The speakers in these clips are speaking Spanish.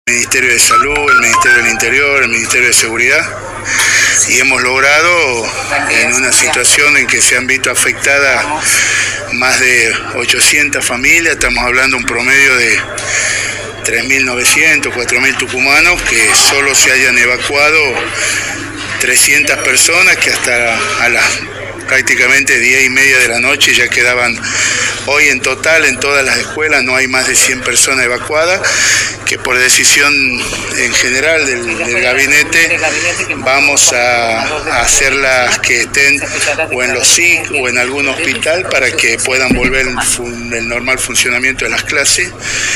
Ministerio de Salud, el Ministerio del Interior, el Ministerio de Seguridad, y hemos logrado, en una situación en que se han visto afectadas más de 800 familias, estamos hablando de un promedio de 3.900, 4.000 tucumanos, que solo se hayan evacuado 300 personas, que hasta a las prácticamente 10:30 de la noche ya quedaban. Hoy en total en todas las escuelas no hay más de 100 personas evacuadas, que por decisión en general del gabinete vamos a hacerlas que estén o en los SIC o en algún hospital para que puedan volver el normal funcionamiento de las clases.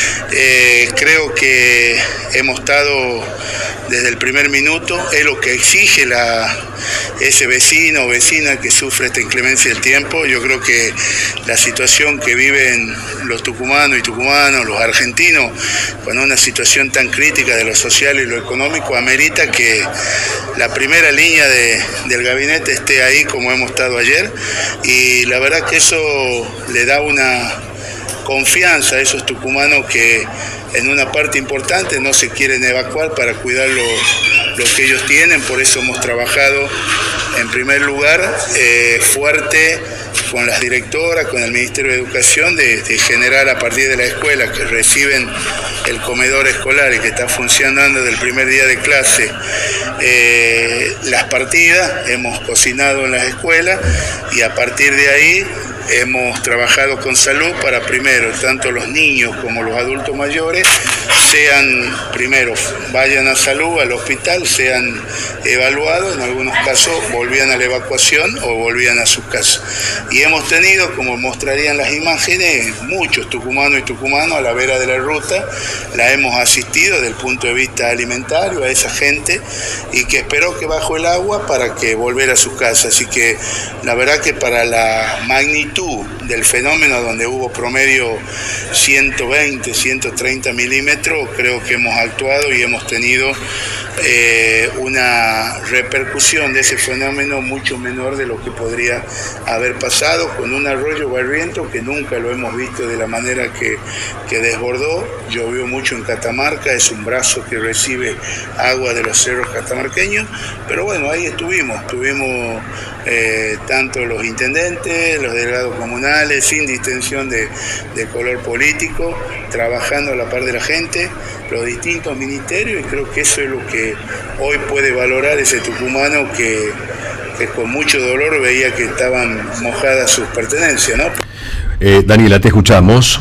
Creo que hemos estado desde el primer minuto, es lo que exige ese vecino o vecina que sufre esta inclemencia del tiempo. Yo creo que la situación que viven los tucumanos y tucumanos, los argentinos, con una situación tan crítica de lo social y lo económico, amerita que la primera línea del gabinete esté ahí como hemos estado ayer, y la verdad que eso le da una confianza a esos tucumanos que en una parte importante no se quieren evacuar para cuidar lo que ellos tienen. Por eso hemos trabajado en primer lugar fuerte con las directoras, con el Ministerio de Educación, de generar a partir de la escuela que reciben el comedor escolar y que está funcionando desde el primer día de clase, las partidas, hemos cocinado en las escuelas, y a partir de ahí hemos trabajado con salud para primero, tanto los niños como los adultos mayores, primero vayan a salud, al hospital, sean evaluados, en algunos casos volvían a la evacuación o volvían a sus casas. Y hemos tenido, como mostrarían las imágenes, muchos tucumanos y tucumanos a la vera de la ruta, la hemos asistido desde el punto de vista alimentario a esa gente, y que esperó que bajó el agua para que volver a sus casas. Así que la verdad que para la magnitud del fenómeno, donde hubo promedio 120, 130 milímetros, creo que hemos actuado y hemos tenido una repercusión de ese fenómeno mucho menor de lo que podría haber pasado, con un arroyo barriento que nunca lo hemos visto de la manera que desbordó. Llovió mucho en Catamarca, es un brazo que recibe agua de los cerros catamarqueños, pero bueno, ahí estuvimos tanto los intendentes, los delegados comunales, sin distinción de color político, trabajando a la par de la gente, los distintos ministerios, y creo que eso es lo que hoy puede valorar ese tucumano que con mucho dolor veía que estaban mojadas sus pertenencias, ¿no? Daniela, te escuchamos.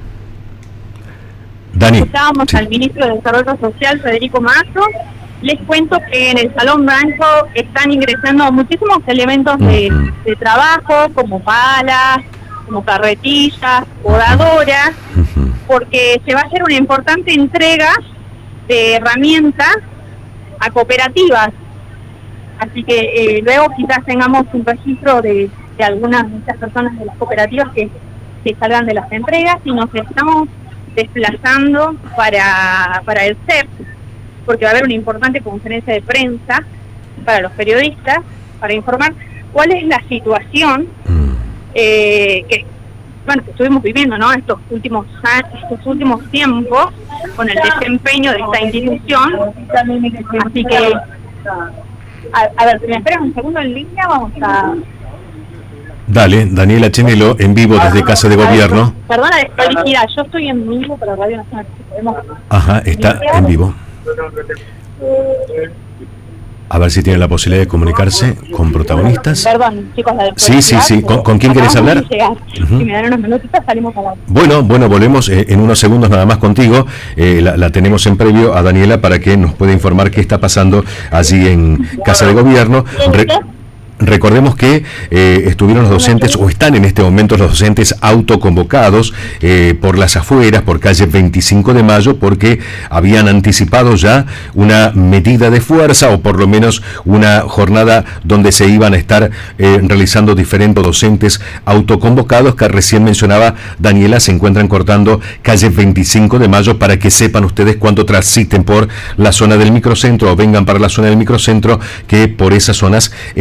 Dani. Escuchábamos sí. Al ministro de Desarrollo Social, Federico Mazo. Les cuento que en el Salón Blanco están ingresando muchísimos elementos de trabajo, como palas, como carretillas, podadoras, porque se va a hacer una importante entrega de herramientas a cooperativas. Así que luego quizás tengamos un registro de algunas de estas personas de las cooperativas que salgan de las entregas, y nos estamos desplazando para el CEP, porque va a haber una importante conferencia de prensa para los periodistas, para informar cuál es la situación que estuvimos viviendo, ¿no? Estos últimos tiempos, con el desempeño de esta institución. Así que, a ver, si me esperas un segundo en línea, vamos a... Dale, Daniela Chenelo, en vivo desde Casa de Gobierno. Perdona, felicidad, yo estoy en vivo para Radio Nacional. Ajá, está en vivo. A ver si tiene la posibilidad de comunicarse con protagonistas. Perdón, chicos, la Sí. ¿Con quién querés hablar? Si me dan unos minutitos, salimos a la... Bueno, volvemos en unos segundos nada más contigo. La tenemos en previo a Daniela para que nos pueda informar qué está pasando allí en Casa de Gobierno. Recordemos que estuvieron los docentes, o están en este momento los docentes autoconvocados por las afueras, por calle 25 de Mayo, porque habían anticipado ya una medida de fuerza, o por lo menos una jornada donde se iban a estar realizando diferentes docentes autoconvocados, que recién mencionaba Daniela, se encuentran cortando calle 25 de Mayo, para que sepan ustedes cuando transiten por la zona del microcentro o vengan para la zona del microcentro, que por esas zonas están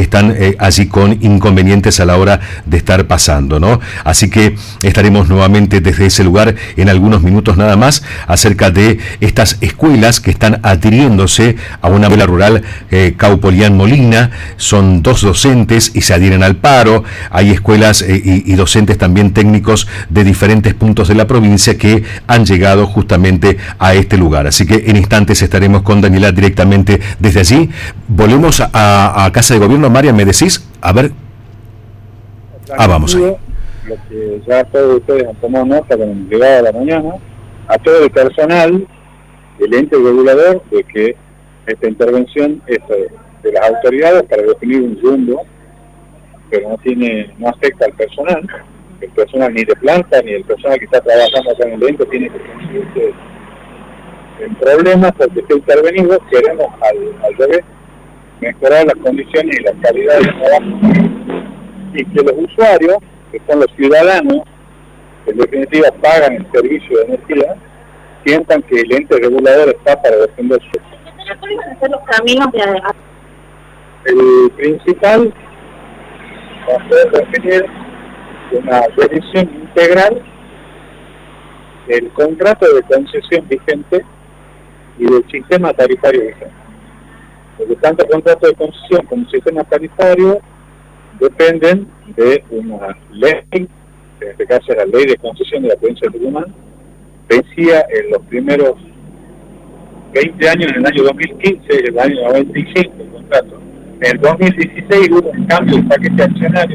allí con inconvenientes a la hora de estar pasando, ¿no? Así que estaremos nuevamente desde ese lugar en algunos minutos nada más acerca de estas escuelas que están adhiriéndose a una escuela rural Caupolicán Molina. Son 2 docentes y se adhieren al paro. Hay escuelas y docentes también técnicos de diferentes puntos de la provincia que han llegado justamente a este lugar. Así que en instantes estaremos con Daniela directamente desde allí. Volvemos a Casa de Gobierno. María, ¿me decís? A ver. Vamos ahí. Lo que ya todos ustedes han tomado nota con el llegado de la mañana, a todo el personal del ente regulador, de que esta intervención es de las autoridades para definir un rumbo, pero no afecta al personal. El personal ni de planta ni el personal que está trabajando acá en el ente tiene que conseguirse en problemas porque está intervenido. Queremos al revés mejorar las condiciones y la calidad del trabajo, y que los usuarios, que son los ciudadanos, que en definitiva pagan el servicio de energía, sientan que el ente regulador está para defender su... ¿Cuáles van a ser los caminos de adelante? El principal va a ser definir una revisión integral del contrato de concesión vigente y del sistema tarifario vigente. Porque tanto contrato de concesión como sistema tarifario dependen de una ley, en este caso la ley de concesión de la provincia de Tucumán, vencía en los primeros 20 años, en el año 2015, el año 95 el contrato. En el 2016 hubo un cambio de paquete accionario.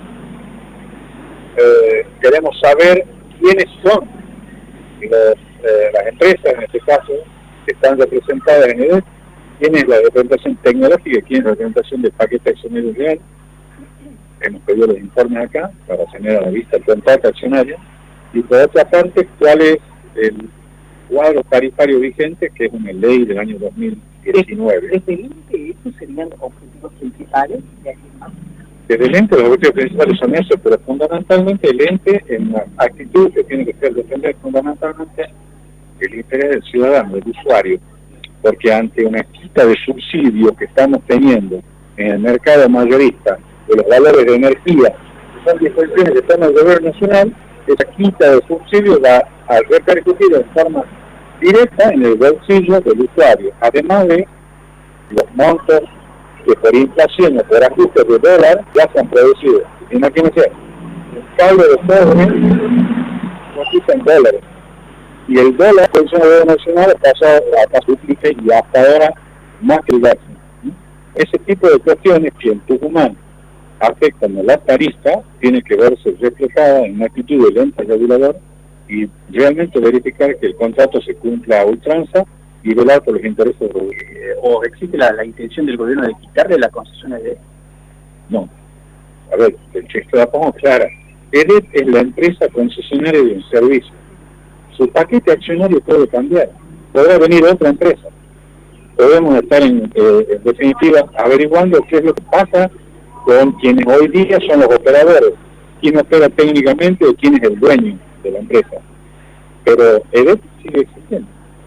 Queremos saber quiénes son las empresas, en este caso, que están representadas en EDET, quién es la representación tecnológica y quién es la representación del paquete accionario real. Hemos pedido los informes acá para tener a la vista el contrato accionario. Y por otra parte, cuál es el cuadro tarifario vigente, que es una ley del año 2019. ¿Desde el ente esos serían los objetivos principales de aquí más? Desde el ente los objetivos principales son esos, pero fundamentalmente el ente, en la actitud que tiene que ser defender fundamentalmente el interés del ciudadano, del usuario, porque ante una quita de subsidios que estamos teniendo en el mercado mayorista de los valores de energía, que son disposiciones que toma el gobierno nacional, esa quita de subsidios va a repercutir de forma directa en el bolsillo del usuario, además de los montos que por inflación o por ajustes de dólar ya se han producido. Imagínense, el cable de cobre cotiza en dólares, y el dólar, por eso el gobierno nacional, ha pasado a duplicar y hasta ahora más que el gas. Ese tipo de cuestiones que en Tucumán afectan a la tarifa tiene que verse reflejada en una actitud del ente regulador y realmente verificar que el contrato se cumpla a ultranza y velar por los intereses del gobierno. ¿O existe la intención del gobierno de quitarle la concesión a EDET? No. A ver, la pongo clara. EDET es la empresa concesionaria de un servicio. Su paquete accionario puede cambiar. Podrá venir otra empresa. Podemos estar en definitiva averiguando qué es lo que pasa con quienes hoy día son los operadores, quién opera técnicamente o quién es el dueño de la empresa. Pero EDET sigue existiendo.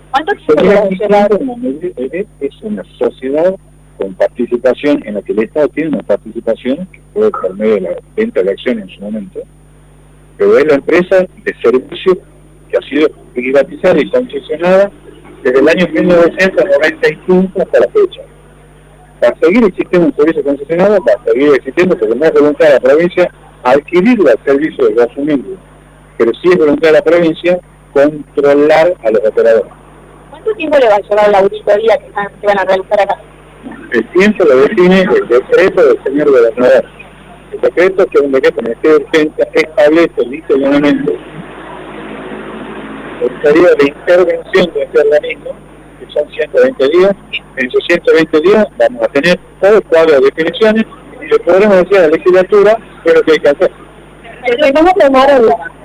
EDET es una sociedad con participación en la que el Estado tiene una participación que puede por medio de la venta de acciones en su momento, pero es la empresa de servicio que ha sido privatizada y concesionada desde el año 1995 hasta la fecha. Para seguir existiendo un servicio concesionado, va a seguir existiendo porque no es voluntad de la provincia adquirir el servicio de consumible, pero sí es voluntad de la provincia controlar a los operadores. ¿Cuánto tiempo le va a llevar la auditoría que van a realizar acá? El tiempo lo define el decreto del señor gobernador. El decreto, que es un decreto de urgencia, establece literalmente el periodo de intervención de este organismo, que son 120 días. En esos 120 días vamos a tener todo el cuadro de definiciones y le podremos decir a la legislatura qué es lo que hay que hacer. ¿Cómo tomaron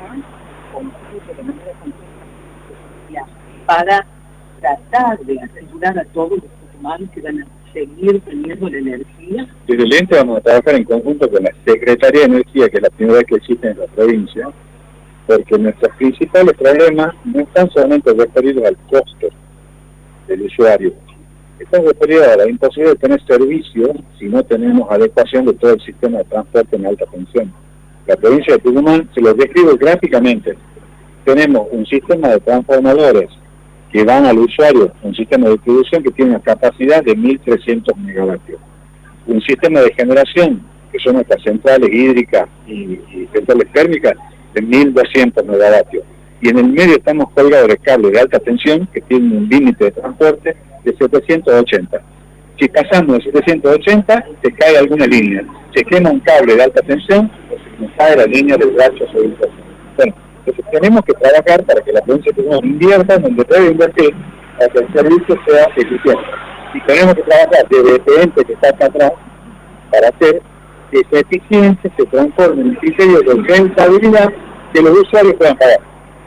para tratar de asegurar a todos los tucumanos que van a seguir teniendo la energía? Desde el ente vamos a trabajar en conjunto con la Secretaría de Energía, que es la primera vez que existe en la provincia, porque nuestros principales problemas no están solamente referidos al costo del usuario, Está referido a la imposibilidad de tener servicio si no tenemos adecuación de todo el sistema de transporte en alta tensión. La provincia de Tucumán, se los describo gráficamente, tenemos un sistema de transformadores que van al usuario, un sistema de distribución que tiene una capacidad de 1.300 megavatios. Un sistema de generación, que son nuestras centrales hídricas y centrales térmicas, de 1.200 megavatios. Y en el medio estamos colgados de cables de alta tensión, que tienen un límite de transporte de 780. Si pasamos de 780, se cae alguna línea. Se quema un cable de alta tensión, o se nos cae la línea del brazo sobre el brazo. Bueno, entonces tenemos que trabajar para que la provincia de Tucumán invierta donde debe invertir para que el servicio sea eficiente. Y tenemos que trabajar desde este ente que está acá atrás para hacer que esa eficiencia se transforme en un criterio de rentabilidad que los usuarios puedan pagar.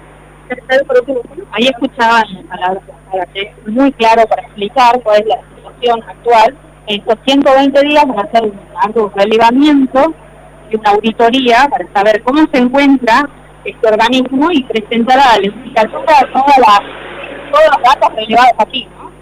Ahí escuchaban palabras muy claro para explicar cuál es la situación actual. En estos 120 días van a hacer un relevamiento y una auditoría para saber cómo se encuentra este organismo y presentar a la legislatura todos los datos relevados aquí, ¿no?